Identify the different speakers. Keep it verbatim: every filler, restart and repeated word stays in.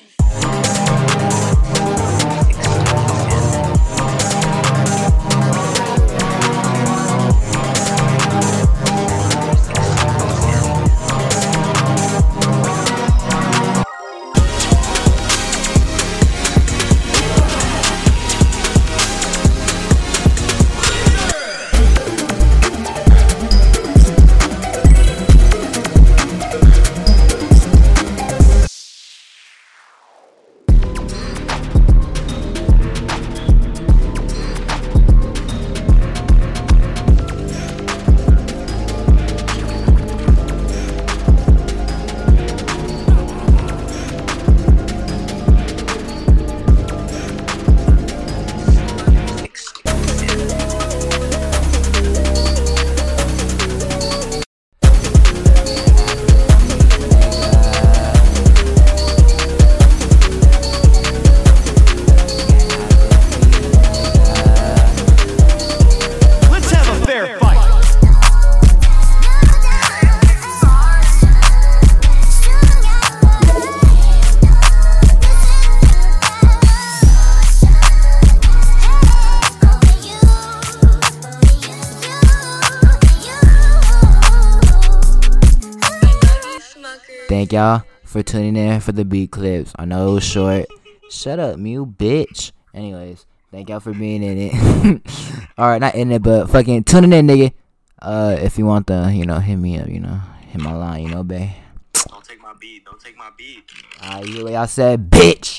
Speaker 1: Thank y'all for tuning in for the beat clips. I know it was short. Shut up, Mew, bitch. Anyways, thank y'all for being in it. Alright, not in it, but fucking tuning in, nigga. Uh, if you want the, you know, hit me up, you know, hit my line, you know, babe.
Speaker 2: Don't take my beat. Don't take my beat.
Speaker 1: Alright, you hear what y'all said, bitch.